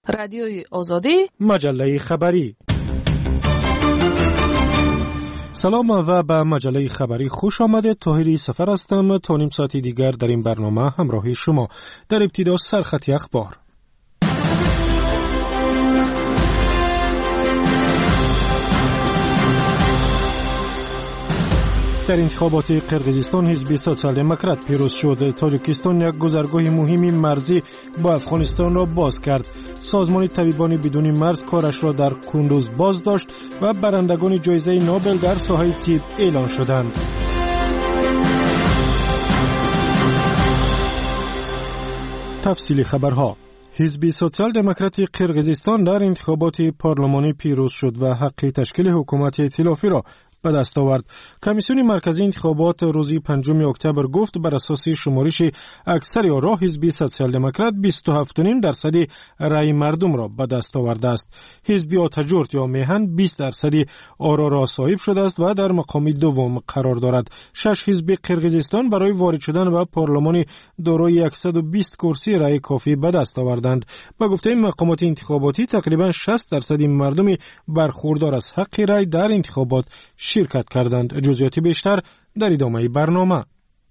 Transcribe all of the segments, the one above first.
رادیوی آزادی، مجله خبری. سلام و به مجله خبری خوش آمده. طاهری سفر هستم. تا نیم ساعتی دیگر در این برنامه همراه شما. در ابتدا سرخط اخبار. در انتخابات قرقیزستان حزب سوسیال دموکرات پیروز شد. تاجیکستان یک گذرگاه مهمی مرزی با افغانستان را باز کرد. سازمان طبیبان بدون مرز کارش را در کندوز باز داشت و برندگان جایزه نوبل در ساحه طب اعلان شدند. تفصیل خبرها. حزب سوسیال دموکرات قرقیزستان در انتخابات پارلمانی پیروز شد و حق تشکیل حکومت ائتلافی را به دست آورد. کمیسیون مرکزی انتخابات روز 5 اکتبر گفت بر اساس شمارش اکثر آرا حزب سوسیال دموکرات 27.5% رأی مردم را به دست آورده است. حزب آتاجورت یا میهن 20% آرا را صاحب شده است و در مقام دوم قرار دارد. 6 حزب قرقیزستان برای وارد شدن به پارلمان دارای 120 کرسی رأی کافی به دست آوردند. با گفته مقامات انتخاباتی تقریبا 60% مردم برخوردار از حق رأی در انتخابات شرکت کردند. جزئیات بیشتر در ادامه برنامه.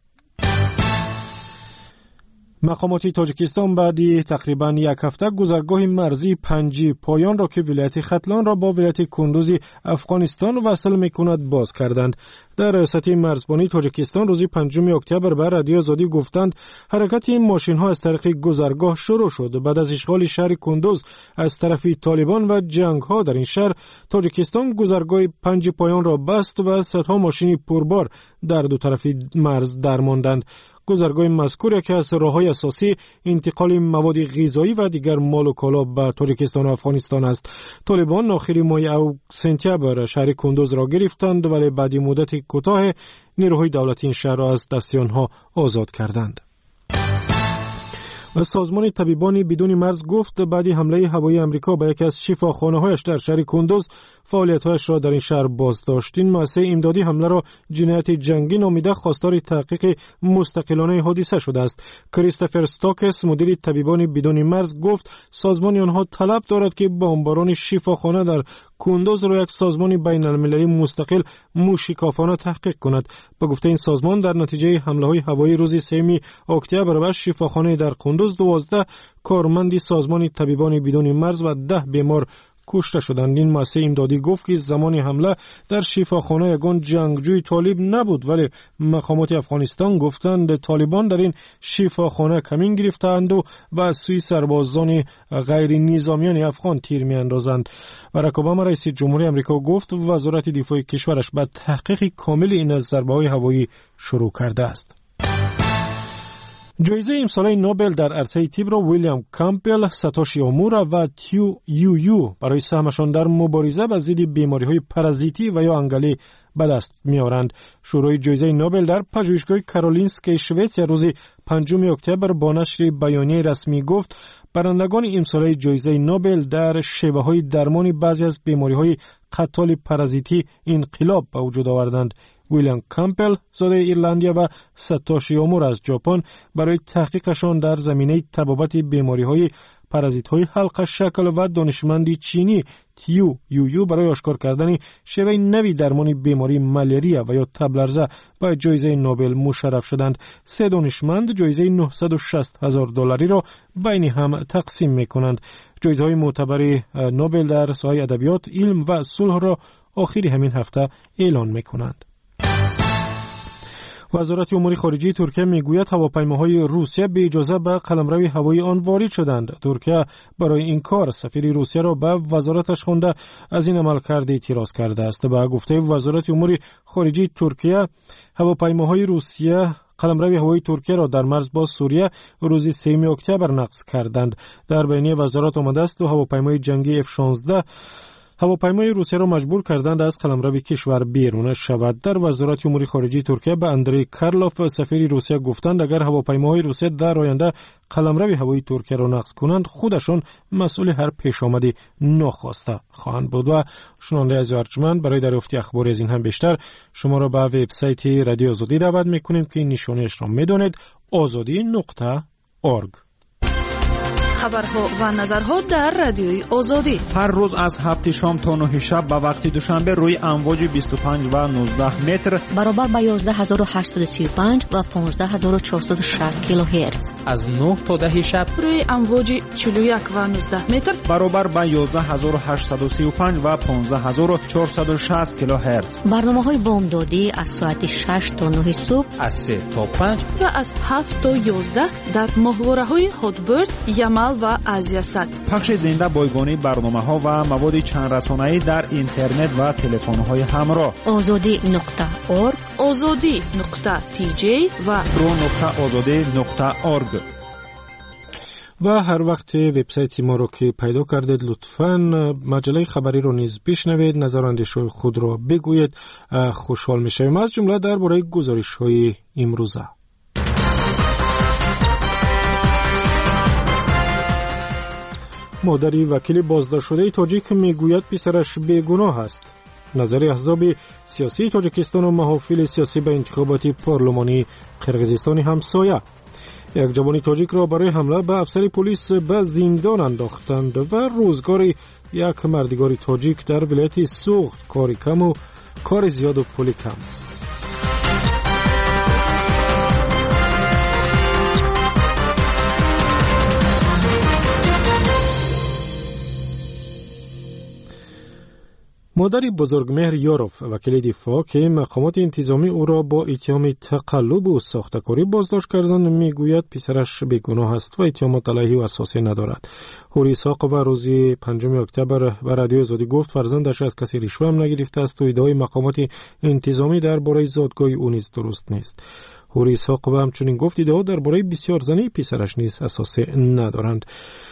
مقامات تاجیکستان بعد تقریبا یک هفته گذرگاه مرزی پنجی پایان را که ولایت ختلان را با ولایت کندوز افغانستان وصل می‌کند باز کردند. در ریاست مرزبانی تاجیکستان روز 5 اکتبر به رادیو آزادی گفتند حرکت این ماشین‌ها از طریق گذرگاه شروع شد. بعد از اشغال شهر کندوز از طرف طالبان و جنگ‌ها در این شهر، تاجیکستان گذرگاه پنجی پایان را بست و صدها ماشین پربار در دو طرف مرز درماندند. گذرگاه مذکور که از راه‌های اساسی انتقال مواد غذایی و دیگر مال و کالا به تاجیکستان و افغانستان است. طالبان آخر ماه سپتامبر شهر کندوز را گرفتند ولی بعد مدت کوتاه نیروهای دولتی این شهر را از دست آنها آزاد کردند. و سازمان طبیبان بدون مرز گفت بعد حمله هوایی آمریکا به یکی از شفاخانه‌هایش در شهر کندوز فعالیت‌هایش را در این شهر بازداشت. این مؤسسه امدادی حمله را جنایت جنگی نامیده خواستار تحقیق مستقلانه حادثه شده است. کریستوفر ستاکس مدیر طبیبان بدون مرز گفت سازمان آنها طلب دارد که بمباران شفاخانه در کندوز را یک سازمان بین‌المللی مستقل موشکافانه تحقیق کند. به گفته این سازمان در نتیجه حمله‌های هوایی روز 3 اکتبر به شفاخانه در کندوز 12 کارمند سازمان طبیبان بدون مرز و 10 بیمار کشته شدند. این مؤسسه امدادی گفت که زمان حمله در شفاخانه یگان جنگجوی طالب نبود ولی مقامات افغانستان گفتند طالبان در این شفاخانه کمین گرفتند و به سوی سربازان غیر نظامیان افغان تیر می‌اندازند. باراک اوباما رئیس جمهوری آمریکا گفت وزارت دفاع کشورش به تحقیق کامل این ضربه‌های هوایی شروع کرده است. جایزه امسال نوبل در عرصه طب را ویلیام کامپل، ساتوشی اومورا و تیو یو برای سهمشان در مبارزه با ضد بیماری‌های پارازیتی و یا انگلی به دست می‌آورند. شورای جایزه نوبل در پژوهشگاه کارولینسکی شوئیسریا روز 5 اکتبر با نشر بیانیه رسمی گفت برندگان امسال جایزه نوبل در شیوه‌های درمان بعضی از بیماری‌های قتال پارازیتی انقلاب به وجود آوردند. ویلیام کامپل زاده ایرلندیا و ساتوشی اومورا از ژاپن برای تحقیقشان در زمینه طبابت بیماری‌های پارازیت‌های حلقه شکل و دانشمندی چینی تیو یو برای آشکار کردن شیوه نوی درمان بیماری مالاریا و یا تب لرزه با جایزه نوبل مشرف شدند. 3 دانشمند جایزه $960,000 را بین هم تقسیم می‌کنند. جایزه‌های معتبر نوبل در ساحه ادبیات، علم و صلح را آخر همین هفته اعلان می‌کنند. وزارت امور خارجه ترکیه میگوید هواپیماهای روسیه به اجازه به قلمرو هوایی آن وارد شدند. ترکیه برای این کار سفیر روسیه را به وزارتش خوانده از این عملکرد اعتراض کرده است. به گفته وزارت امور خارجه ترکیه هواپیماهای روسیه قلمرو هوایی ترکیه را در مرز با سوریه روز 3 اکتبر نقض کردند. در بیانیه وزارت آمده است و هواپیمای جنگی F-16 هواپیمای روسیه را مجبور کردند از قلمرو کشور بیرون شود. در وزارت امور خارجه ترکیه به اندری کارلوف سفیر روسیه گفتند اگر هواپیماهای روسیه در آینده قلمرو هوایی ترکیه را نقض کنند خودشان مسئول هر پیشامدی ناخواسته خواهند بود. و شنونده عزیز ارجمند برای دریافت اخبار از این هم بیشتر شما را به وبسایت رادیو آزادی دعوت می‌کنیم که نشانه‌اش را می‌دانید azadi.org. خبرها و نظرها در رادیوی آزادی. هر روز از 7 شام تا 9 شب و وقتی دوشنبه روی امواج 25 و 19 متر برابر با 11835 و 15460 کیلوهرتز. از 9 تا 10 شب روی امواج 41 و 19 متر برابر با 11835 و 15460 کیلوهرتز. برنامه‌های بامدادی از ساعت 6 تا 9 صبح، از 3 تا 5 و از 7 تا 11 در ماهواره‌های هاتبرد، یمل و آزیاسات. پخش زنده بایگانی برنامه‌ها و مواد چند رسانه‌ای در اینترنت و تلفن‌های همراه. azadi.org، azadi.tj و pro.azadi.org. و هر وقت وبسایت ما رو که پیدا کردید لطفاً مجله خبری رو نیز بشنوید، نظر و اندیشه خود را بگویید، خوشحال میشیم. از جمله درباره گزارش‌های امروزه. مادری وکیل بازداشت شده تاجیک میگوید پسرش بیگناه است. نظر احزاب سیاسی تاجیکستان و محافل سیاسی به انتخابات پارلمانی قرقیزستان همسایه. یک جوان تاجیک را برای حمله به افسر پلیس به زندان انداختند و روزگار یک مردگار تاجیک در ولایت سوخت، کاری کم و کار زیاد و پول کم. مادر بزرگمهر یاروف وکیل دفاع که مقامات انتظامی او را با اتهام تقلب و ساخته‌کاری بازداشت کردند میگوید پسرش بیگناه است و اتهامات علیه او اساسی ندارد. هوری اسحاق و روز 5 اکتبر به رادیو آزادی گفت فرزندش از کسی رشوه هم نگرفته است و ادعای مقامات انتظامی درباره زادگاه او نیز درست نیست. هوری اسحاق و همچنین گفت ادعا درباره بسیار زنی پسرش نیز اساسی ندارند.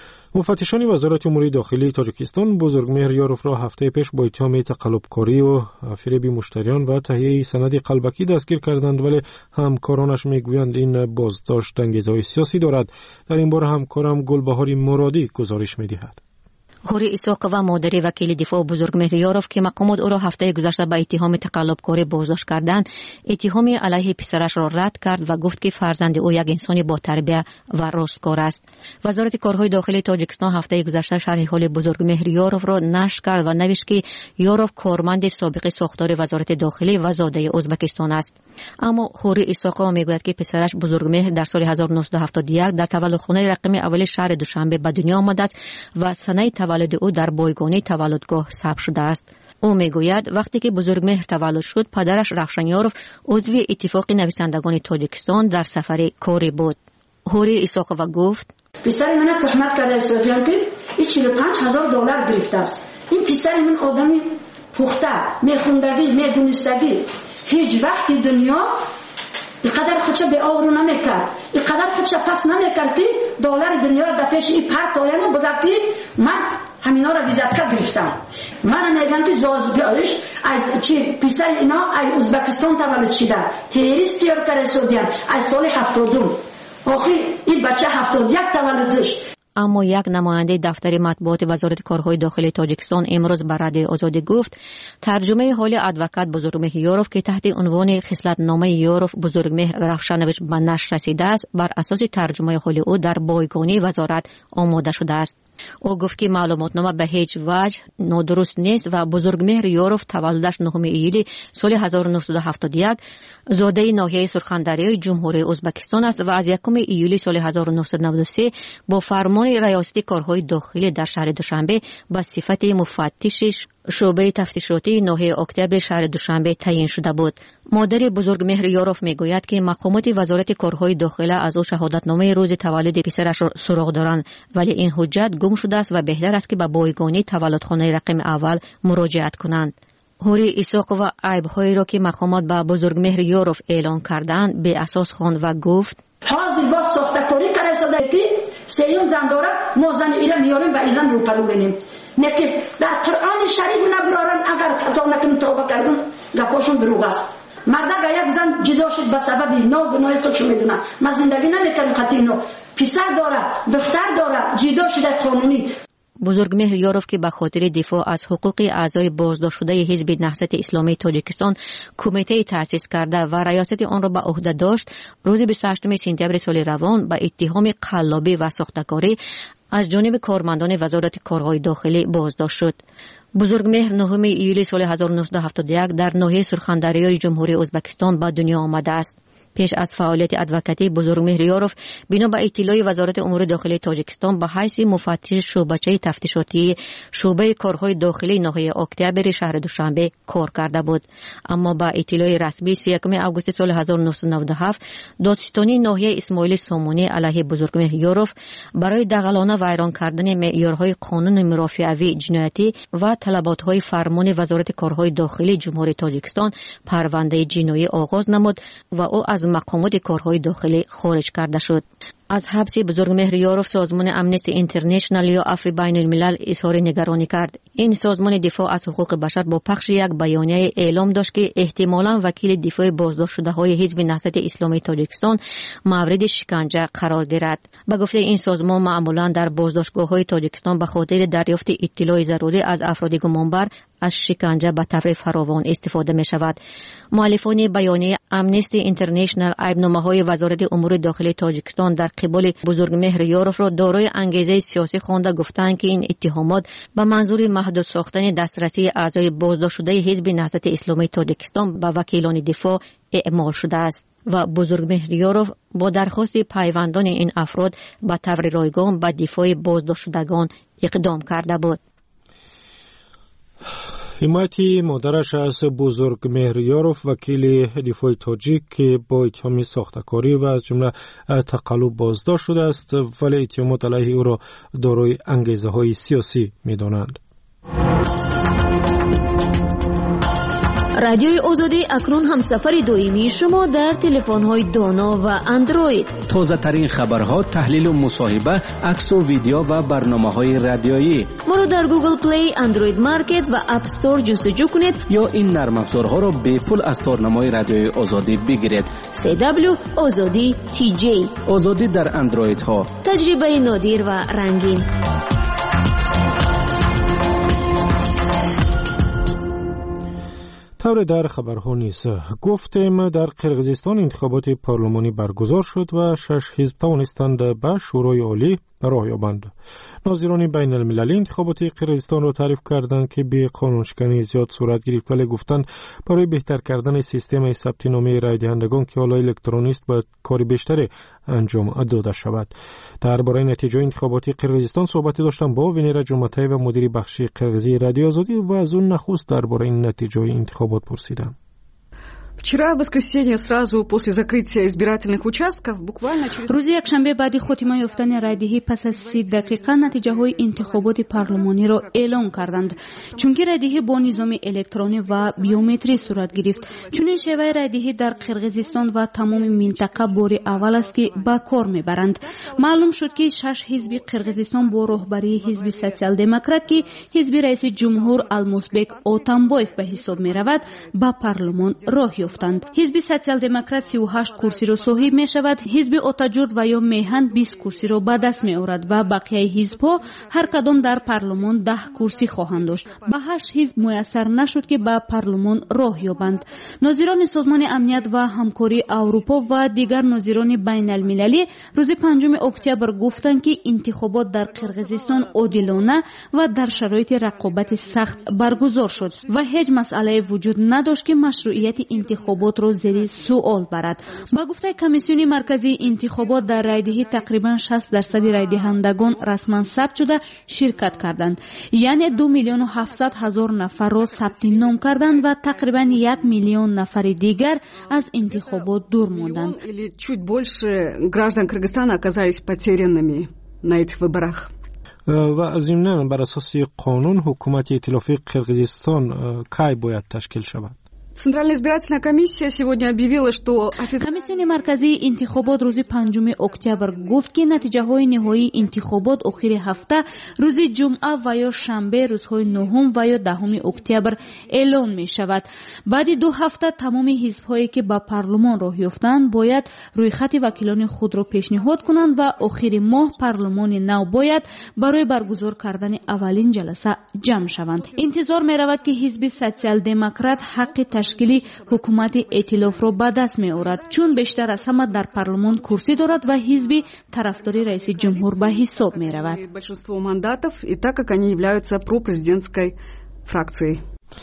مفتشان وزارت امور داخلی تاجیکستان بزرگمهر یاروف را هفته پیش با اتهام تقلبکاری و فریب مشتریان و تهیه سند قلبکی دستگیر کردند، ولی همکارانش میگویند این بازداشت انگیزه‌های سیاسی دارد. در این باره همکارم گلبهاری مرادی گزارش می‌دهد. هوری اسحاق و مادر وکیل دفاع بزرگمهر یاروف که مقامات او را هفته گذشته به اتهام تقلبکاری بازداشت کردند، اتهام علیه پسرش را رد کرد و گفت که فرزند او یک انسان با تربیت و راستکار است. وزارت کارهای داخلی تاجیکستان هفته گذشته شرح حال بزرگمهر یاروف را نشر کرد و نوشت که یاروف کارمند سابق ساختار وزارت داخلی و زاده ازبکستان است. اما هوری اسحاق میگوید که پسرش بزرگمهر در سال 1971 در تولدخانه رقم اول شهر دوشنبه به دنیا آمده است و سنه تولد او در بایگانی تولدگاه ثبت شده است. او میگوید وقتی که بزرگمهر تولد شد پدرش رخشان یاروف عضو اتفاق نویسندگان تاجیکستان در سفر کاری بود. هوری اسحاق و گفت پسر من تهمت کرده است که 45,000 دلار گرفته است. این پسر من آدمی پخته، میخوندگی، میدونستگی، هیچ وقتی دنیا اینقدر خودش به آورو نمیکرد، اینقدر خودش پس نمیکرد که دلار دنیا را در پیش این پرت آینه بگه که من همینا را ویزیتکار گرفتم. من میگم که زازگاهش چی پسر اینا ای ازبکستان تولد شده، تروریست یار کرده سعودیان از سال 72. آخه این بچه 71 تولد داشت. اما یک نماینده دفتر مطبوعات وزارت کارهای داخلی تاجیکستان امروز به رادیو آزادی گفت ترجمه حال ادوکات بزرگمهر یاروف که تحت عنوان خصلت‌نامه یاروف بزرگمهر رخشانویچ به نشر رسیده است بر اساس ترجمه حال او در بایگانی وزارت آماده شده است. او گفت که معلوماتنامه به هیچ وجه نادرست نیست و بزرگمهر یاروف تولدش 9 ایولی سال 1971 زاده ناحیه سرخندریای جمهوری ازبکستان است و از 1 ایولی سال 1993 با فرمان ریاست کارهای داخلی در شهر دوشنبه به صفت مفتش شعبه تفتیشاتی ناحیه اکتبر شهر دوشنبه تعیین شده بود. مادر بزرگمهر یاروف میگوید که مقامات وزارت کارهای داخلی از او شهادتنامه روز تولد پسرش را سراغ دارند، ولی این حجت گم شده است و بهتر است که به بایگانی تولدخانه رقم اول مراجعت کنند. هوری اسحاق و عیب‌هایی را که مقامات به بزرگمهر یاروف اعلان کردند به اساس خواند و گفت حاضر با ساختکاری کرده شده که سیون زن داره ما زن ایره میاریم و ایزن رو پلو بینیم نکه در قرآن شریف نبرارن اگر خطا نکنیم توبه کردن گپاشون دروغ است. مرده یک زن جدا شد به سبب ناگناهی خودشو میدونه. ما زندگی نمیکنیم خاطر اینو. پسر داره دختر داره جدا شده قانونی. بزرگمهر یاروف که به خاطر دفاع از حقوق اعضای بازداشت شده حزب نهضت اسلامی تاجیکستان کمیته تأسیس کرده و ریاست آن را به عهده داشت، روز 28 سپتامبر سال روان به اتهام قلابی و ساختکاری از جانب کارمندان وزارت کارهای داخلی بازداشت شد. بزرگمهر 9 ایولی سال 1971 در ناحیه سرخندریای جمهوری ازبکستان به دنیا آمده است. پیش از فعالیت ادوکاتی بزرگمهر یاروف بنا به اطلاع وزارت امور داخلی تاجیکستان به حیث مفتش شعبچه تفتیشاتی شعبه کارهای داخلی ناحیه اکتبر شهر دوشنبه کار کرده بود، اما با اطلاع رسمی 31 آگوست سال 1997 دادستانی ناحیه اسماعیل سامانی علیه بزرگمهر یاروف برای دغلانه ویران کردن معیارهای قانون مرافعاتی جنایتی و طلبات‌های فرمان وزارت کارهای داخلی جمهوری تاجیکستان پرونده جنایی آغاز نمود و او از مقامات کارهای داخلی خارج کرده شد. از حبس بزرگمهر یاروف سازمان امنستی اینترنشنال یا عفو بین الملل اظهار نگرانی کرد. این سازمان دفاع از حقوق بشر با پخش یک بیانیه اعلام داشت که احتمالاً وکیل دفاع بازداشت شده های حزب نهضت اسلامی تاجیکستان مورد شکنجه قرار گیرد. به گفته این سازمان معمولاً در بازداشتگاه‌های تاجیکستان به خاطر دریافت اطلاع ضروری از افراد گمانبر از شکنجه به طور فراوان استفاده می شود. مؤلفان بیانیه امنستی اینترنشنال عیب‌نامه‌های وزارت امور داخلی تاجیکستان در قبال بزرگمهر یاروف را دارای انگیزه سیاسی خوانده، گفتند که این اتهامات به منظور محدود ساختن دسترسی اعضای بازداشت شده حزب نهضت اسلامی تاجیکستان به وکیلان دفاع اعمال شده است و بزرگمهر یاروف با درخواست پیوندان این افراد به طور رایگان به دفاع بازداشت شدگان اقدام کرده بود. حمایتی مادرش از بزرگمهر یاروف وکیل دفاع تاجیک که با اتهام ساختکاری و از جمله تقلب بازداشت شده است، ولی اتهامات علیه او را دارای انگیزه‌های سیاسی می‌دانند. رادیوی آزادی اکنون هم سفر دائمی شما در تلفن‌های دانا و اندروید. تازه ترین خبرها، تحلیل و مصاحبه، عکس و ویدیو و برنامه‌های رادیویی. ما را در گوگل پلی، اندروید مارکت و اپ استور جستجو کنید یا این نرم افزارها را به پول از تارنمای رادیوی آزادی بگیرید. CW آزادی TJ. آزادی در اندروید ها. تجربه نادر و رنگین. طور در خبرها نیست. گفتیم در قرقیزستان انتخابات پارلمانی برگزار شد و 6 حزب توانستند به شورای عالی راه یابند. ناظران بین المللی انتخابات قرقیزستان را تعریف کردند که به قانونشکنی زیاد صورت گرفت، ولی گفتند برای بهتر کردن سیستم ثبت نام رای دهندگان که حالا الکترونیک است باید کار بیشتری انجام داده شود. درباره نتیجه انتخابات قرقیزستان صحبت داشتم با وینیرا جمعتی و مدیر بخش قرقیزی رادیو آزادی و از اون نخست درباره این نتیجه انتخابات پرسیدم. Вчера, в воскресенье, сразу после закрытия избирательных участков, буквально через... روز یکشنبه بعد خاتمه یافتن رایدهی پس از 30 دقیقه نتیجه های انتخابات پارلمانی را اعلام کردند. چونکه رایدهی با نظام الکترونی و بیومتری صورت گرفت. چنین شیوه رایدهی در قرقیزستان و تمام منطقه بار اول است که به کار میبرند. معلوم شد که 6 حزب قرقیزستان با رهبری حزب سوسیال دموکرات که حزب رئیس جمهور المزبک اتامبایف به حساب میرود به پارلمان راه یافتند. حزب سوسیال دموکرات 38 کرسی را صاحب می شود، حزب آتاجورد و یا میهن 20 کرسی را به دست می آورد و بقیه حزب‌ها هر کدام در پارلمان 10 کرسی خواهند داشت. به 8 حزب میسر نشد که به پارلمان راه یابند. ناظران سازمان امنیت و همکاری اروپا و دیگر ناظران بین المللی روز 5 اکتبر گفتند که انتخابات در قرقیزستان عادلانه و در شرایط رقابت سخت برگزار شد و هیچ مسئله وجود نداشت که مشروعیت انتخابات را زیر سوال برد. با گفته کمیسیون مرکزی انتخابات در رایدهی تقریبا 60% رایدهندگان رسما ثبت شده شرکت کردند. یعنی 2,700,000 نفر را ثبت نام کردند و تقریبا 1,000,000 نفر دیگر از انتخابات دور ماندند. Чуть больше граждан Кыргызстана оказались потерянными на этих выборах. و ضمناً بر اساس قانون حکومت ائتلافی قرقیزستان کی باید تشکیل شود؟ Центральная избирательная комиссия сегодня объявила, что комиссияни марказии интихобот рӯзи 5 октябр гуфт ки натиҷаҳои ниҳоии интихобот охири ҳафта рӯзи ҷумъа ва ё шанбе рӯзҳои 9 ва ё 10 октябр эълон мешавад. баъди 2 ҳафта тамоми ҳизбҳое ки ба парлумон роҳ ёфтанд бояд рӯйхати вакилони худро пешниҳод кунанд ва охири моҳ парлумони нав бояд барои баргузор кардани аввалин ҷаласа ҷамъ шаванд. интизор меравад ки ҳизби социал-демократ ҳаққи ташкили ҳукумати эътилофро ба даст меорад, чун бештар аз ҳама дар парлумон курсӣ дорад ва ҳизби тарафдори раиси ҷумҳур ба ҳисоб меравад. большинство мандатов и так как они являются пропрезидентской фракцией.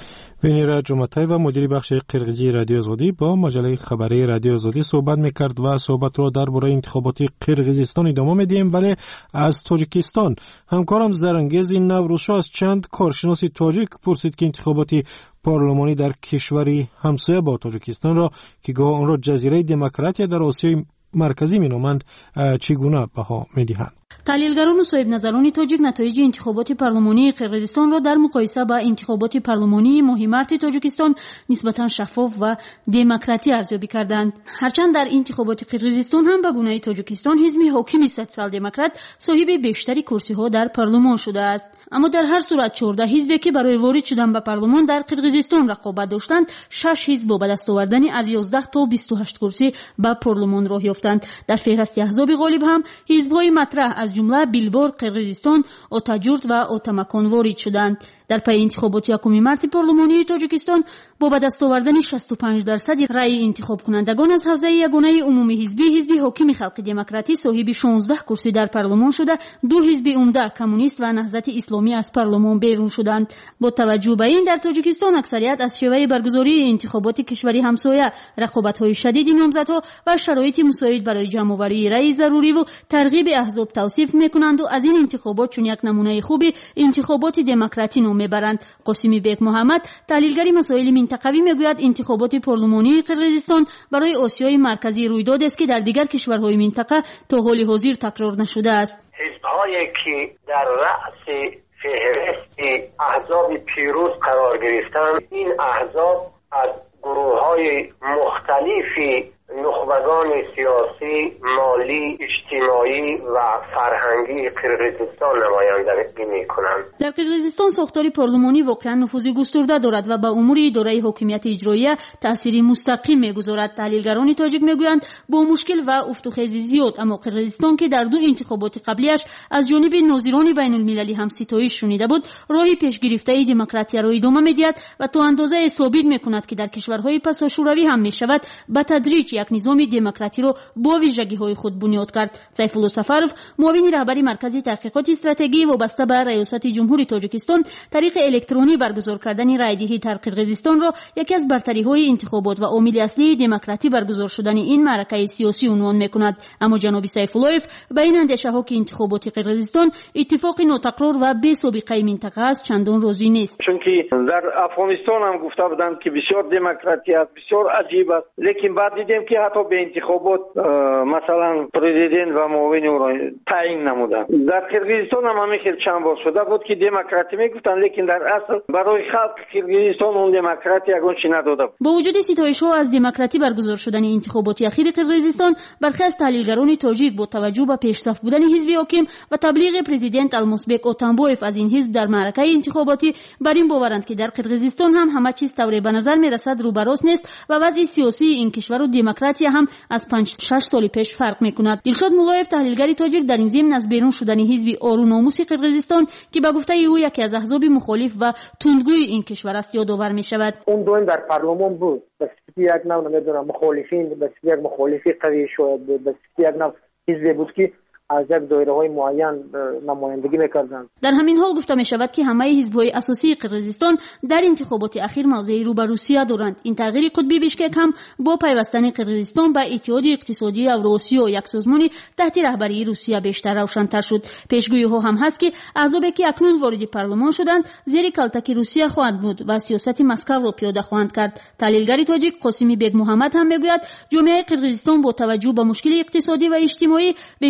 венера ҷуматаева мудири бахши қирғизии радиои озодӣ бо маҷалаи хабарии радиои озодӣ суҳбат мекард ва суҳбатро дар бораи интихоботи қирғизистон идома медиҳем. вале аз тоҷикистон ҳамкорам Зарангези Наврӯзшо аз чанд коршиноси тоҷик пурсид ки интихоботи парлумонӣ дар кишвари ҳамсоя бо тоҷикистонро ки гоҳ онро ҷазираи демократия дар осиёи марказӣ меноманд чӣ гуна баҳо медиҳанд. таҳлилгарону соҳибназарони тоҷик натоиҷи интихоботи парлумонии қирғизистонро дар муқоиса ба интихоботи парлумонии моҳи марти тоҷикистон нисбатан шаффоф ва демократӣ арзёбӣ карданд. ҳарчанд дар интихоботи қирғизистон ҳам ба гунаи тоҷикистон ҳизби ҳокими социал-демократ соҳиби бештари курсиҳо дар парлумон шудааст. аммо дар ҳар сурат 14 ҳизбе ки барои ворид шудан ба парлумон дар қирғизистон рақобат доштанд 6 ҳизб бо ба даст овардани аз 11 то 28 курсӣ ба парлумон роҳ ёфтанд. дар феҳристи аҳзоби ғолиб ҳам ҳизбҳои матраҳ аз ҷумла Билбор Қирғизистон, Отаҷурт ва Отамакон ворид шуданд. дар пайи интихоботи 1 марти парлумонии тоҷикистон бо ба даст овардани 65% раъи интихобкунандагон аз ҳавзаи ягонаи умумии ҳизби ҳокими халқи демократӣ соҳиби 16 курсӣ дар парлумон шуда, 2 ҳизби умда коммунист ва наҳзати исломӣ аз парлумон берун шуданд. бо таваҷҷӯҳ ба ин дар тоҷикистон аксарият аз шеваи баргузории интихоботи кишвари ҳамсоя, рақобатҳои шадиди номзадҳо ва шароити мусоид барои ҷамъоварии раъи заруриву тарғиби аҳзоб тавсиф мекунанду аз ин интихобот чун як намунаи хуби интихоботи демократӣ мебаранд. Қосимбек Муҳаммад, таҳлилгари масоили минтақавӣ, мегӯяд интихоботи парлумонии Қирғизистон барои Осиёи марказӣ рӯйдодест ки дар дигар кишварҳои минтақа то ҳоли ҳозир такрор нашудааст. ҳизбҳое ки дар раъси феҳристи аҳзоби пирӯз қарор гирифтанд, ин аҳзоб аз гурӯҳҳои мухталифи нухбагони сиёсӣ, молӣ, иҷтимоӣ ва фарҳангии Қирғизистон намояндагӣ мекунанд. дар Қирғизистон сохтори парлумонӣ воқеан нуфузи густурда дорад ва ба умури идораи ҳокимияти иҷроия таъсири мустақим мегузорад. таҳлилгарони тоҷик мегӯянд бо мушкил ва уфтухези зиёд, аммо Қирғизистон ки дар 2 интихоботи қаблияш аз ҷониби нозирони байнулмилалӣ ҳам ситоиш шунида буд, роҳи пешгирифтаи демократияро идома медиҳад ва то андозае собит мекунад ки дар кишварҳои пасошӯравӣ ҳам мешавад ба тадриҷ як низоми демократиро бо вижагиҳои худ бунёд кард. Сайфулло Сафаров, муовини раҳбари маркази таҳқиқоти стратегӣ вобаста ба раёсати ҷумҳури тоҷикистон, тариқи электронӣ баргузор кардани райдиҳӣ дар Қирғизистонро яке аз бартариҳои интихобот ва омили аслии демократӣ баргузор шудани ин маъракаи сиёсӣ унвон мекунад. аммо ҷаноби Сайфуллоев ба ин андешаҳо ки интихоботи Қирғизистон иттифоқи нотақрор ва бесобиқаи минтақа аст чандон розӣ нест. чунки дар Афғонистон ҳам гуфта буданд ки бисёр демократия аст, бисёр аҷиб аст, лекин баъд дидем ки ҳатто бе интихобот масалан президент ва муовини ӯро таъин намуданд. дар Қирғизистон ҳам ҳамин хел чанд бор шуда буд ки демократӣ мегуфтанд, лекин дар асл барои халқи Қирғизистон он демократия ягон чӣ надода буд. бо вуҷуди ситоишҳо аз демократӣ баргузор шудани интихоботи ахири Қирғизистон, бархе аз таҳлилгарони тоҷик бо таваҷҷӯҳ ба пешсаф будани ҳизби ҳоким ва таблиғи президент Алмусбек Отамбоев аз ин ҳизб дар маъракаи интихоботӣ бар ин боваранд ки дар Қирғизистон ҳам ҳама чиз тавре ба назар мерасад рӯ ба рост нест ва вазъи сиёсии ин кишвару демократия ҳам аз 5-6 соли пеш фарқ мекунад. Дилшод Муллоев, таҳлилгари тоҷик, дар ин зимн аз берун шудани ҳизби Ору Номуси Қирғизистон, ки ба гуфтаи ӯ яке аз аҳзоби мухолиф ва тундгӯи ин кишвар аст, ёдовар мешавад. он доим дар парлумон буд, ба сифати як нав намедонам мухолифин, ба сифати як мухолифи қавӣ шояд буд, ба сифати як нав ҳизбе буд ки аз як доираҳои муайян намояндагӣ мекарданд. дар ҳамин ҳол гуфта мешавад ки ҳамаи ҳизбҳои асосии Қирғизистон дар интихоботи ахир мавзеи рӯ ба Русия доранд. ин тағйири қутби Бишкек ҳам бо пайвастани Қирғизистон ба иттиҳоди иқтисодии Авроосиё, як созмони таҳти раҳбарии Русия, бештар равшантар шуд. пешгӯиҳо ҳам ҳаст ки аъзобе ки акнун вориди парлумон шуданд, зери калтаки Русия хоҳанд буд ва сиёсати Москавро пиёда хоҳанд кард. таҳлилгари тоҷик Қосимбек Муҳаммад ҳам мегӯяд ҷомеаи Қирғизистон бо таваҷҷӯҳ ба мушкили иқтисодӣ ва иҷтимоӣ бештар интизор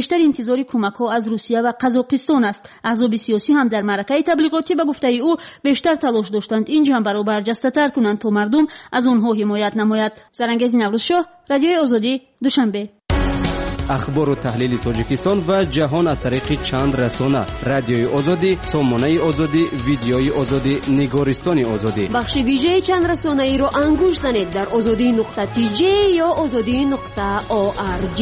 انتظار کمک‌ها از روسیه و قزاقستان است. احزاب سیاسی هم در معرکه تبلیغاتی به گفته او بیشتر تلاش داشتند این جنبه را برجسته‌تر کنند تا مردم از آنها حمایت نماید. سرانگیز نوروزشاه، رادیوی آزادی، دوشنبه. اخبار و تحلیل تاجیکستان و جهان از طریق چند رسانه: رادیوی آزادی، سامانه آزادی، ویدیوی آزادی، نگارستان آزادی. بخش ویژه چند رسانه ای را انگوش زنید در azadi.tj یا azadi.org.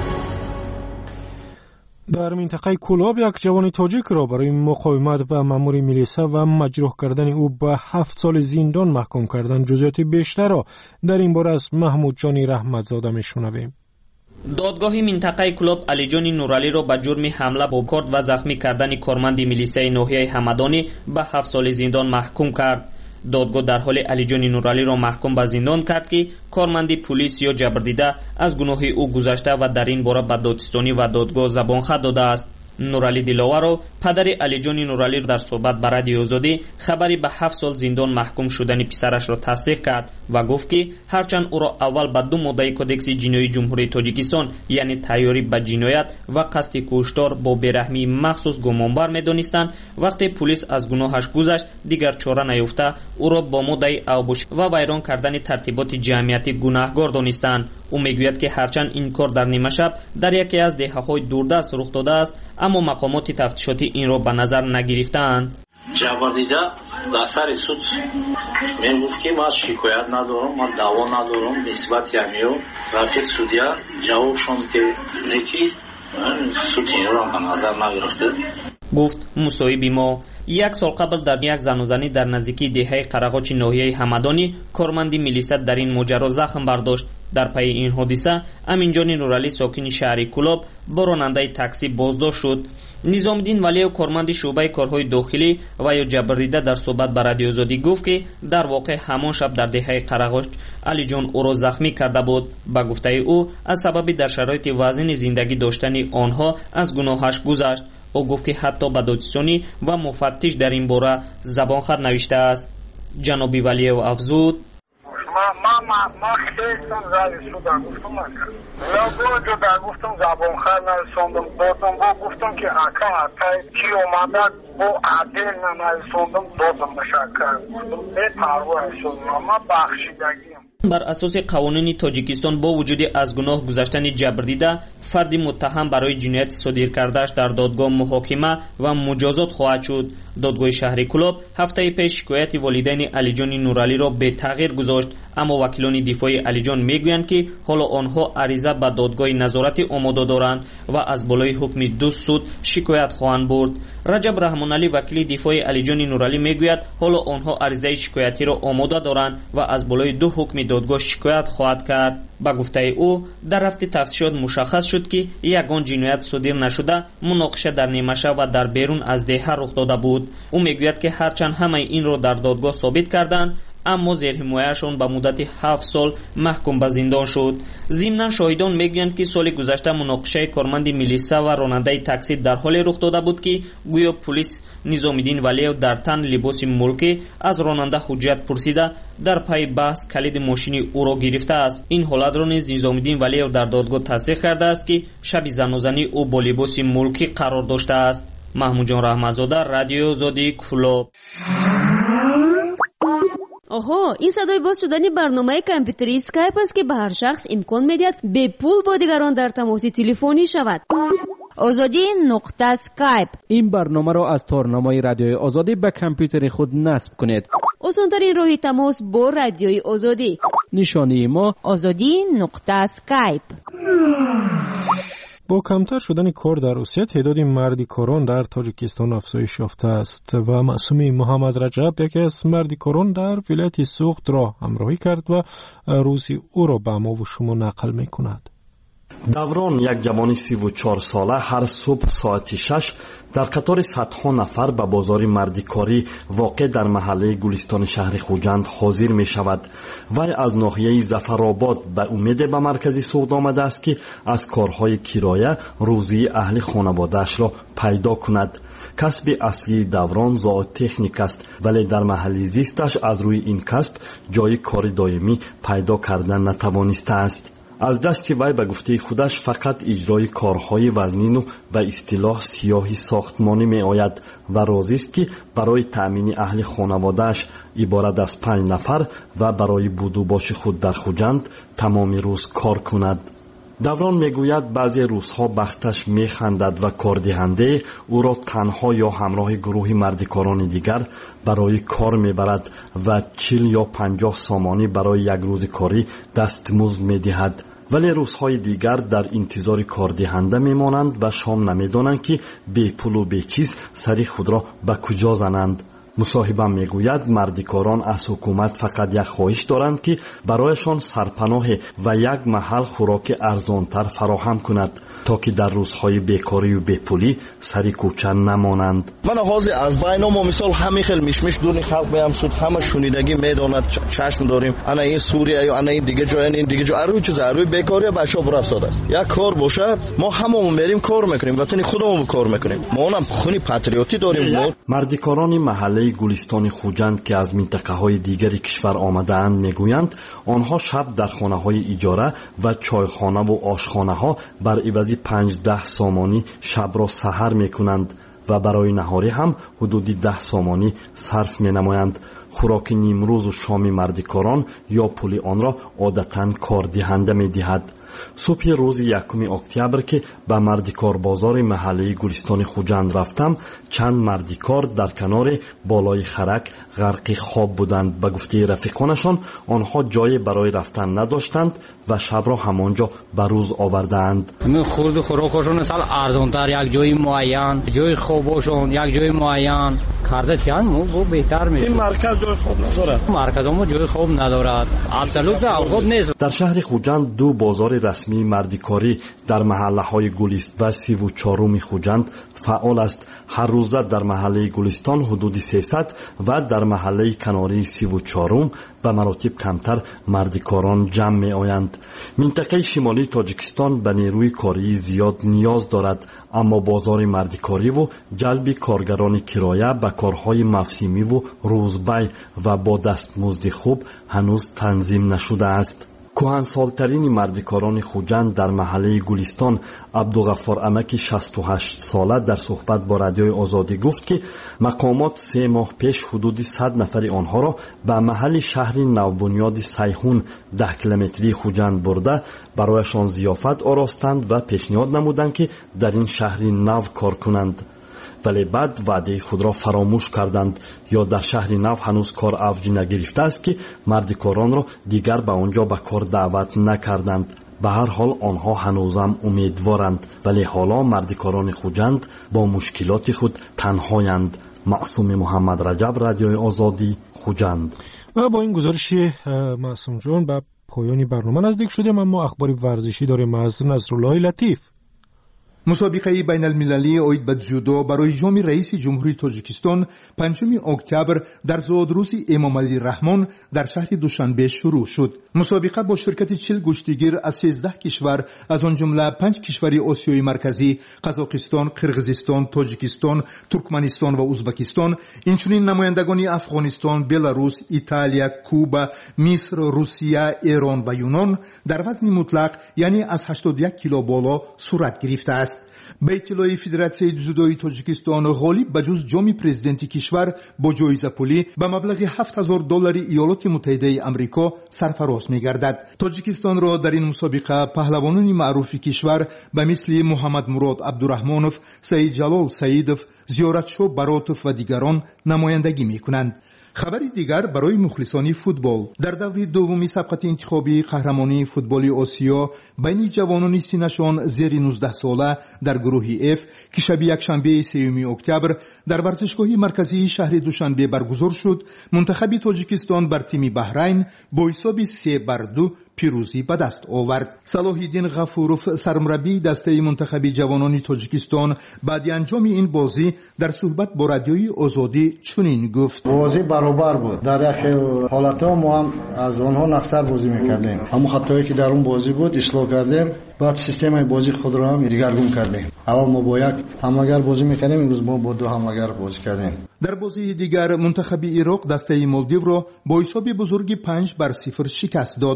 در منطقه کولاب یک جوان تاجیک را برای مقاومت به مأمور میلیسا و مجروح کردن او به 7 سال زندان محکوم کردند. جزئیات بیشتر را در این باره از محمود جانی رحمتزاده میشنویم. دادگاه منطقه کلوب علی جان نورالی را به جرم حمله به کارد و زخمی کردن کارمند میلیسای ناحیه همدانی به 7 سال زندان محکوم کرد. دادگاه در حال علی جان نورالی را محکوم به زندان کرد که کارمند پلیس یا جبردیده از گناه او گذشته و در این باره به دادستانی و دادگاه زبانخواه داده است. نورالی دلاورو پدر علی جان نورالی در صحبت با رادیو آزادی خبری به 7 سال زندان محکوم شدن پسرش را تصدیق کرد و گفت که هرچند او را اول به 2 ماده کدکس جنایی جمهوری تاجیکستان یعنی تیاری به جنایت و قصد کشتار با بیرحمی مخصوص گمانبر می‌دانستند، وقتی پلیس از گناهش گذشت دیگر چاره نیافته او را با ماده اوبوش و ویران کردن ترتیبات جمعیتی گناهکار دانستند. او میگوید که هرچند این کار در نیمه شب در یکی از دهه‌های دوردست رخ داده است اما مقامات تفتیشاتی این را به نظر نگرفتند. جبردیده در سر سود میگفت که من شکایت ندارم، من دعوا ندارم نسبت یمیو رفیق سودیا جوابشون که نکی سود این را به نظر نگرفته. گفت مصاحبی ما 1 سال قبل در یک زنوزنی در نزدیکی دهه قرغاچ ناحیه همدانی کارمند میلیسا در این ماجرا زخم برداشت. در پی این حادثه امینجان نورالی ساکن شهر کولاب با راننده تاکسی بازداشت شد. نظامالدین ولی کارمند شعبه کارهای داخلی و یا جبریده در صحبت با رادیو آزادی گفت که در واقع همان شب در دهه قرغاچ علی جان او را زخمی کرده بود. با گفته او از سبب در شرایط وزین زندگی داشتن آنها از گناهش گذشت. او گفت که حتی به دادستانی و مفتش در این باره زبانخواه نوشته است. جنابی ولی و افزود ما خیستم زایی سودم گفتم یا گوجو در گفتم زبانخواه نرسوندم دادم با گفتم که اکا اتای کی اومده با عدل نرسوندم دادم بشکر گفتم به پروا رسوندم ما بخشیدگیم. بر اساس قوانین تاجیکستان با وجود از گناه گذشتن جبردیده فردی متهم برای جنایت صادر کردهش در دادگاه محاکمه و مجازات خواهد شد. دادگاه شهر کولاب هفته پیش شکایت والدین علی جان نورالی را به تغییر گذاشت، اما وکیلان دفاعی علی جان میگویند که حالا آنها عریضه به دادگاه نظارت آماده دارند و از بالای حکم 2 سود شکایت خواهند برد. رجب رحمان علی وکیل دفاعی علی جان نورالی میگوید حالا آنها عریضه شکایتی را آماده دارند و از بالای 2 حکم دادگاه شکایت خواهد کرد. با گفته او در رفت تفتیشات مشخص شد که یگان جنایت صادر نشده مناقشه در نیمه شب و در بیرون از دهه رخ داده بود. او میگوید که هرچند همه این را در دادگاه ثابت کردند اما زیر حمایه‌شان به مدت 7 سال محکوم به زندان شد. ضمناً شاهدان میگویند که سال گذشته مناقشه کارمند میلیسا و راننده تاکسی در حال رخ داده بود که گویا پلیس نظامالدین ولی در تن لباس ملکی از راننده حجت پرسیده در پی بحث کلید ماشین او را گرفته است. این حالت را نیز نظامالدین ولی در دادگاه تصدیق کرده است که شب زنوزنی او با لباس ملکی قرار داشته است. محمود جان رحمتزاده، رادیو آزادی، کولاب. آها، این صدای باز شدن برنامه کامپیوتری اسکایپ است که به هر شخص امکان میدهد به پول با دیگران در تماس تلفنی شود. azadi.skype. این برنامه را از تارنمای رادیوی آزادی به کامپیوتر خود نصب کنید. آسان‌ترین راه تماس با رادیوی آزادی. نشانی ما azadi.skype. با کمتر شدن کار در روسیه تعداد مردی کاران در تاجیکستان افزایش یافته است و معصومی محمد رجب یکی از مردی کاران در ولایت سوخت را همراهی کرد و روزی او را به ما و شما نقل می کند. даврон як ҷавони 34 сола ҳар субҳ соати 6 дар қатори садҳо нафар ба бозори мардикорӣ воқеъ дар маҳаллаи гулистони шаҳри хуҷанд ҳозир мешавад. вай аз ноҳияи зафаробод ба умеде ба маркази суғд омадааст ки аз корҳои кироя рӯзии аҳли хонаводаашро пайдо кунад. касби аслии даврон зоотехник аст, вале дар маҳалли зисташ аз рӯи ин касб ҷои кори доимӣ пайдо кардан натавонистааст. аз дасти вай ба гуфтаи худаш фақат иҷрои корҳои вазнину ба истилоҳ сиёҳи сохтмонӣ меояд ва розист ки барои таъмини аҳли хонаводааш иборат аз 5 нафар ва барои будубоши худ дар хуҷанд тамоми рӯз кор кунад. даврон мегӯяд баъзе рӯзҳо бахташ механдад ва кордиҳанде ӯро танҳо ё ҳамроҳи гурӯҳи мардикорони дигар барои кор мебарад ва 40 ё 50 сомонӣ барои як рӯзи корӣ дастмузд медиҳад. вале рӯзҳои дигар дар интизори кордиҳанда мемонанд ва шом намедонанд ки бепулу бечиз сари худро ба куҷо зананд. мусоҳибам мегӯяд мардикорон аз ҳукумат фақат як хоҳиш доранд ки барояшон сарпаноҳе ва як маҳал хӯроки арзонтар фароҳам кунад то ки дар рӯзҳои бекорию бепулӣ сари кӯча намонанд. ман ҳозир аз байномо мисол ҳами хел мишмиш дуни халқ меам суд ҳама шунидагӣ медонад чашм дорем ана ин сурия ё ана ин дига ҷо ин дига ҷо арӯи чиз арӯи бекория ба шоб расода як кор бошад мо ҳамамон мерим кор мекунем ватани худамон кор мекунем мо онам хуни патриотӣ дорем. мардикорони маҳаллаи гулистони хуҷанд ки аз минтақаҳои дигари кишвар омадаанд мегӯянд онҳо шаб дар хонаҳои иҷора ва чойхонаву ошхонаҳо бар ивази 5-10 сомонӣ шабро саҳар мекунанд ва барои наҳорӣ ҳам ҳудуди 10 сомонӣ сарф менамоянд. хӯроки нимрӯзу шоми мардикорон ё пули онро одатан кордиҳанда медиҳад. субҳи рӯзи 1 октябр ки ба мардикорбозори маҳаллаи гулистони хуҷанд рафтам чанд мардикор дар канори болои харак ғарқи хоб буданд. ба гуфтаи рафиқонашон онҳо ҷое барои рафтан надоштанд ва шабро ҳамонҷо ба рӯз овардаанд. хурду хӯрокашон асал арзонтар як ҷои муайян ҷои хобошон як ҷои муайян карда тиян бо беҳтар мешуд. ин марказ ҷои хоб надорад. марказомо ҷои хоб надорад. абсолютно алхоб нест. дар шаҳри хуҷанд ду бозори расмии мардикорӣ дар маҳаллаҳои гулист ва 34-уми хуҷанд фаъол аст. ҳаррӯза дар маҳаллаи гулистон ҳудуди 300 ва дар маҳаллаи канории 34-ум ба маротиб камтар мардикорон ҷамъ меоянд. минтақаи шимолии тоҷикистон ба нерӯи кории зиёд ниёз дорад, аммо бозори мардикориву ҷалби коргарони кироя ба корҳои мавсимиву рӯзбай ва бо дастмузди хуб ҳанӯз танзим нашудааст. кӯҳансолтарини мардикорони хуҷанд дар маҳаллаи гулистон абдуғаффор амаки 68 сола дар суҳбат бо радиои озодӣ гуфт ки мақомот 3 моҳ пеш ҳудуди 100 нафари онҳоро ба маҳалли шаҳри навбунёди сайҳун 10 километрии хуҷанд бурда барояшон зиёфат оростанд ва пешниҳод намуданд ки дар ин шаҳри нав кор кунанд. вале баъд ваъдаи худро фаромӯш карданд ё дар шаҳри нав ҳанӯз кор авҷи нагирифтааст ки мардикоронро дигар ба он ҷо ба кор даъват накарданд. ба ҳар ҳол онҳо ҳанӯзам умедворанд, вале ҳоло мардикорони хуҷанд бо мушкилоти худ танҳоянд. маъсуми муҳаммадраҷаб, радиои озодӣ, хуҷанд. ва бо ин гузариши маъсумҷон ба поёни барнома наздик шудем, аммо ахбори варзишӣ дорем аз Насруллоҳи Латиф. мусобиқаи байналмилалии оид ба дзюдо барои ҷоми раиси ҷумҳурии тоҷикистон 5 октябр дар зодрӯзи Эмомалӣ Раҳмон дар шаҳри Душанбе шурӯъ шуд. мусобиқа бо ширкати 40 гуштигир аз 13 кишвар аз он ҷумла 5 кишвари Осиёи марказӣ Қазоқистон, Қирғизистон, Тоҷикистон, Туркманистон ва Узбекистон, инчунин намояндагони Афғонистон, Беларус, Италия, Куба, Миср, Русия, Эрон ва Юнон дар вазни мутлақ яъне аз 81 кило боло сурат гирифтааст. ба иттилои Федератсияи дзюдои Тоҷикистон, ғолиб ба ҷуз ҷоми президенти кишвар бо ҷоизапулӣ ба маблағи $7000 Иёлоти Муттаҳидаи Амрико сарфароз мегардад. Тоҷикистонро дар ин мусобиқа паҳлавонони маъруфи кишвар ба мисли Муҳаммад Мурод Абдурахмонов, Саид Ҷалол Саидов, Зиёратшоҳ Баротов ва дигарон намояндагӣ мекунанд. خبری دیگر برای مخلصان فوتبال: در دوره دومی سبقت انتخابی قهرمانی فوتبال آسیا بین جوانان سنشان زیر 19 ساله در گروه F که شب یکشنبه 3 اکتبر در ورزشگاه مرکزی شهر دوشنبه برگزار شد، منتخب تاجیکستان بر تیم بحرین با حساب 3-2 پیروزی به دست آورد. صلاح‌الدین غفوروف سرمربی دسته منتخب جوانان تاجیکستان بعد انجام این بازی در صحبت با رادیوی آزادی چنین گفت: بازی برابر بود. در یک حالت‌ها ما هم از آنها نقصر بازی می‌کردیم. اما خطایی که در اون بازی بود اصلاح کردیم. بعد سیستم بازی خود را هم دیگرگون کردیم. اول ما با یک حمله‌گر بازی می‌کردیم، امروز ما با 2 حمله‌گر بازی کردیم. در بازی دیگر منتخب عراق دسته مالدیو را با حساب بزرگی 5-0 شکست داد. به این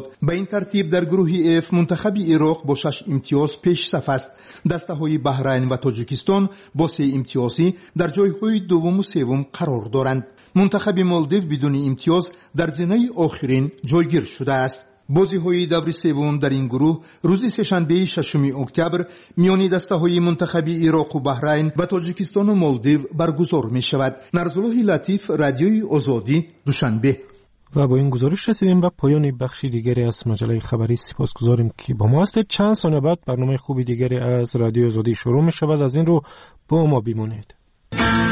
ترتیب در گروه F منتخب عراق با 6 امتیاز پیش صف است. دسته‌های بحرین و تاجیکستان با 3 امتیازی در جای‌های دوم و سوم قرار دارند. منتخب مالدیو بدون امتیاز در زینه آخرین جایگیر شده است. بازی‌های دور سوم در این گروه روز سه‌شنبه 6 اکتبر میان دسته‌های منتخب عراق و بحرین و تاجیکستان و مالدیو برگزار می‌شود. نرزالله لطیف، رادیوی آزادی، دوشنبه. و با این گزارش رسیدیم به پایان بخشی دیگری از مجله خبری. سپاسگزاریم که با ما هستید. چند ثانیه بعد برنامه خوبی دیگری از رادیو آزادی شروع می‌شود. از این رو با ما بمانید.